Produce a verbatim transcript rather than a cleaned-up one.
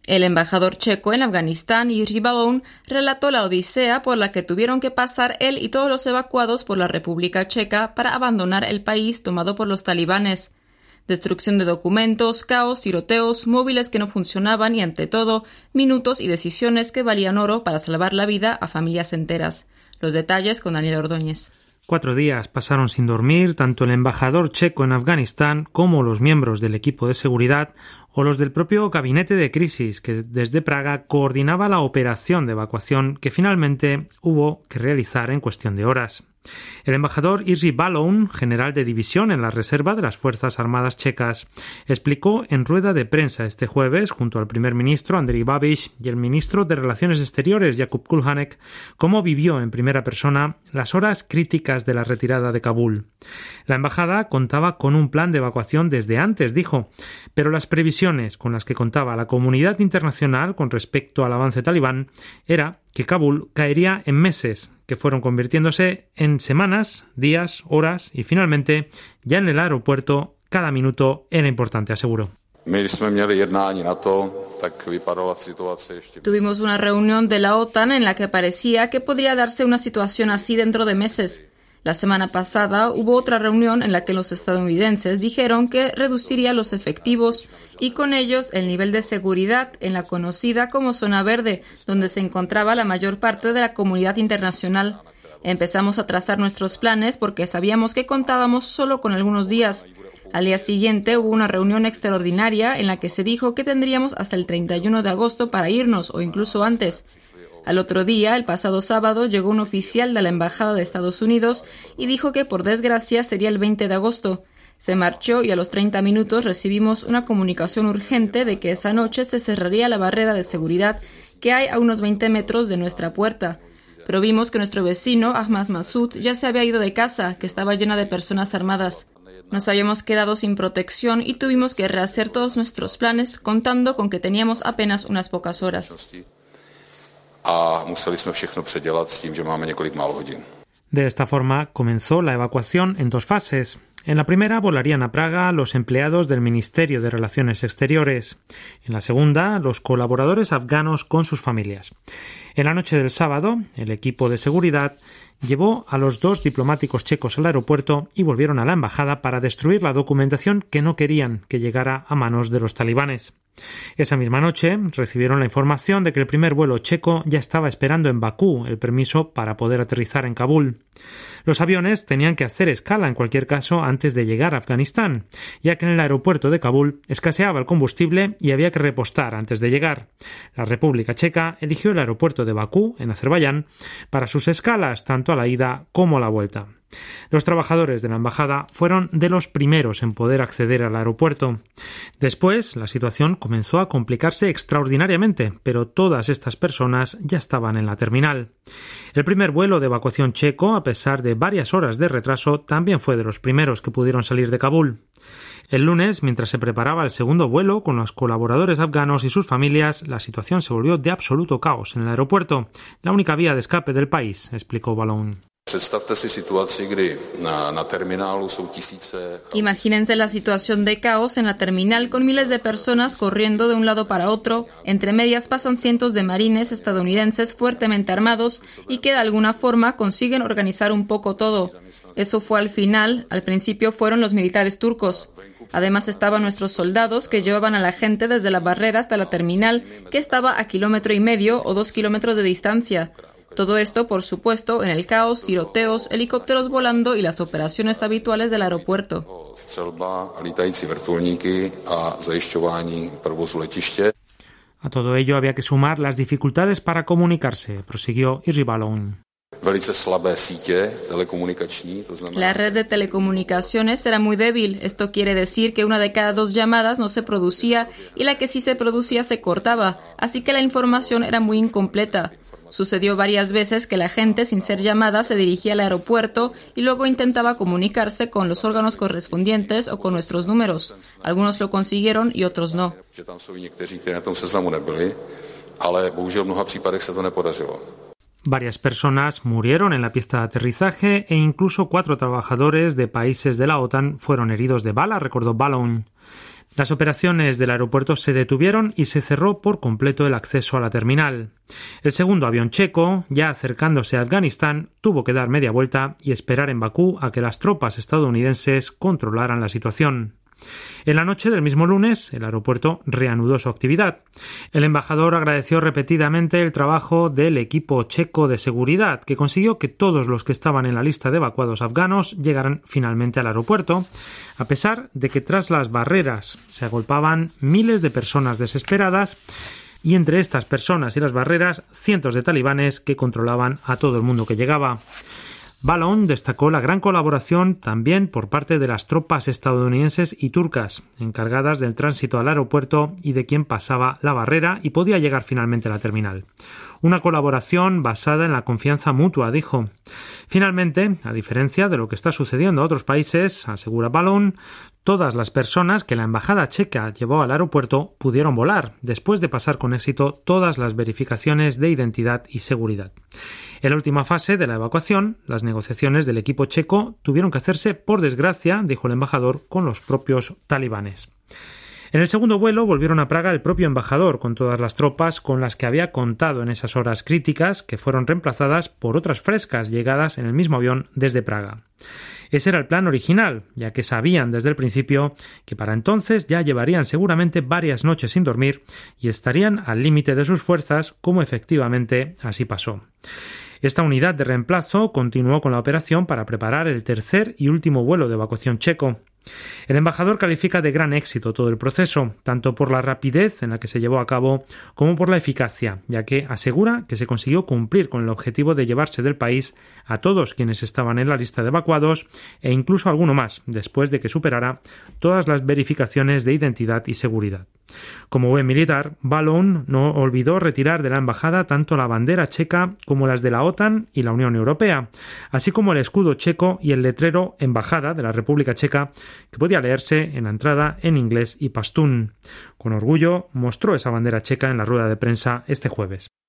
El embajador checo en Afganistán, Jiří Baloun, relató la odisea por la que tuvieron que pasar él y todos los evacuados por la República Checa para abandonar el país tomado por los talibanes. Destrucción de documentos, caos, tiroteos, móviles que no funcionaban y, ante todo, minutos y decisiones que valían oro para salvar la vida a familias enteras. Los detalles con Daniel Ordóñez. Cuatro días pasaron sin dormir tanto el embajador checo en Afganistán como los miembros del equipo de seguridad o los del propio gabinete de crisis que desde Praga coordinaba la operación de evacuación que finalmente hubo que realizar en cuestión de horas. El embajador Jiří Baloun, general de división en la reserva de las Fuerzas Armadas checas, explicó en rueda de prensa este jueves, junto al primer ministro Andrej Babiš y el ministro de Relaciones Exteriores Jakub Kulhanek, cómo vivió en primera persona las horas críticas de la retirada de Kabul. La embajada contaba con un plan de evacuación desde antes, dijo, pero las previsiones con las que contaba la comunidad internacional con respecto al avance talibán era que Kabul caería en meses, que fueron convirtiéndose en semanas, días, horas y finalmente, ya en el aeropuerto, cada minuto era importante, aseguró. Tuvimos una reunión de la OTAN en la que parecía que podría darse una situación así dentro de meses. La semana pasada hubo otra reunión en la que los estadounidenses dijeron que reduciría los efectivos y con ellos el nivel de seguridad en la conocida como Zona Verde, donde se encontraba la mayor parte de la comunidad internacional. Empezamos a trazar nuestros planes porque sabíamos que contábamos solo con algunos días. Al día siguiente hubo una reunión extraordinaria en la que se dijo que tendríamos hasta el treinta y uno de agosto para irnos o incluso antes. Al otro día, el pasado sábado, llegó un oficial de la Embajada de Estados Unidos y dijo que, por desgracia, sería el veinte de agosto. Se marchó y a los treinta minutos recibimos una comunicación urgente de que esa noche se cerraría la barrera de seguridad que hay a unos veinte metros de nuestra puerta. Pero vimos que nuestro vecino, Ahmad Massoud, ya se había ido de casa, que estaba llena de personas armadas. Nos habíamos quedado sin protección y tuvimos que rehacer todos nuestros planes, contando con que teníamos apenas unas pocas horas. A museli jsme všechno předělat s tím, že máme několik málo hodin. De esta forma comenzó la evacuación en dos fases. En la primera volarían a Praga los empleados del Ministerio de Relaciones Exteriores. En la segunda, los colaboradores afganos con sus familias. En la noche del sábado, el equipo de seguridad llevó a los dos diplomáticos checos al aeropuerto y volvieron a la embajada para destruir la documentación que no querían que llegara a manos de los talibanes. Esa misma noche recibieron la información de que el primer vuelo checo ya estaba esperando en Bakú el permiso para poder aterrizar en Kabul. Los aviones tenían que hacer escala en cualquier caso antes de llegar a Afganistán, ya que en el aeropuerto de Kabul escaseaba el combustible y había que repostar antes de llegar. La República Checa eligió el aeropuerto de Bakú, en Azerbaiyán, para sus escalas tanto a la ida como a la vuelta. Los trabajadores de la embajada fueron de los primeros en poder acceder al aeropuerto. Después, la situación comenzó a complicarse extraordinariamente, pero todas estas personas ya estaban en la terminal. El primer vuelo de evacuación checo, a pesar de varias horas de retraso, también fue de los primeros que pudieron salir de Kabul. El lunes, mientras se preparaba el segundo vuelo con los colaboradores afganos y sus familias, la situación se volvió de absoluto caos en el aeropuerto, la única vía de escape del país, explicó Baloun. Imagínense la situación de caos en la terminal con miles de personas corriendo de un lado para otro. Entre medias pasan cientos de marines estadounidenses fuertemente armados y que de alguna forma consiguen organizar un poco todo. Eso fue al final. Al principio fueron los militares turcos. Además estaban nuestros soldados que llevaban a la gente desde la barrera hasta la terminal, que estaba a kilómetro y medio o dos kilómetros de distancia. Todo esto, por supuesto, en el caos, tiroteos, helicópteros volando y las operaciones habituales del aeropuerto. A todo ello había que sumar las dificultades para comunicarse, prosiguió Jiří Baloun. La red de telecomunicaciones era muy débil. Esto quiere decir que una de cada dos llamadas no se producía y la que sí se producía se cortaba, así que la información era muy incompleta. Sucedió varias veces que la gente, sin ser llamada, se dirigía al aeropuerto y luego intentaba comunicarse con los órganos correspondientes o con nuestros números. Algunos lo consiguieron y otros no. Varias personas murieron en la pista de aterrizaje e incluso cuatro trabajadores de países de la OTAN fueron heridos de bala, recordó Baloun. Las operaciones del aeropuerto se detuvieron y se cerró por completo el acceso a la terminal. El segundo avión checo, ya acercándose a Afganistán, tuvo que dar media vuelta y esperar en Bakú a que las tropas estadounidenses controlaran la situación. En la noche del mismo lunes, el aeropuerto reanudó su actividad. El embajador agradeció repetidamente el trabajo del equipo checo de seguridad, que consiguió que todos los que estaban en la lista de evacuados afganos llegaran finalmente al aeropuerto, a pesar de que tras las barreras se agolpaban miles de personas desesperadas y entre estas personas y las barreras cientos de talibanes que controlaban a todo el mundo que llegaba. Ballon destacó la gran colaboración también por parte de las tropas estadounidenses y turcas, encargadas del tránsito al aeropuerto y de quien pasaba la barrera y podía llegar finalmente a la terminal. Una colaboración basada en la confianza mutua, dijo. Finalmente, a diferencia de lo que está sucediendo a otros países, asegura Ballon, todas las personas que la embajada checa llevó al aeropuerto pudieron volar, después de pasar con éxito todas las verificaciones de identidad y seguridad. En la última fase de la evacuación, las negociaciones del equipo checo tuvieron que hacerse, por desgracia, dijo el embajador, con los propios talibanes. En el segundo vuelo volvieron a Praga el propio embajador con todas las tropas con las que había contado en esas horas críticas, que fueron reemplazadas por otras frescas llegadas en el mismo avión desde Praga. Ese era el plan original, ya que sabían desde el principio que para entonces ya llevarían seguramente varias noches sin dormir y estarían al límite de sus fuerzas, como efectivamente así pasó. Esta unidad de reemplazo continuó con la operación para preparar el tercer y último vuelo de evacuación checo. El embajador califica de gran éxito todo el proceso, tanto por la rapidez en la que se llevó a cabo como por la eficacia, ya que asegura que se consiguió cumplir con el objetivo de llevarse del país a todos quienes estaban en la lista de evacuados e incluso alguno más, después de que superara todas las verificaciones de identidad y seguridad. Como buen militar, Ballon no olvidó retirar de la embajada tanto la bandera checa como las de la OTAN y la Unión Europea, así como el escudo checo y el letrero Embajada de la República Checa, que podía leerse en la entrada en inglés y pastún. Con orgullo mostró esa bandera checa en la rueda de prensa este jueves.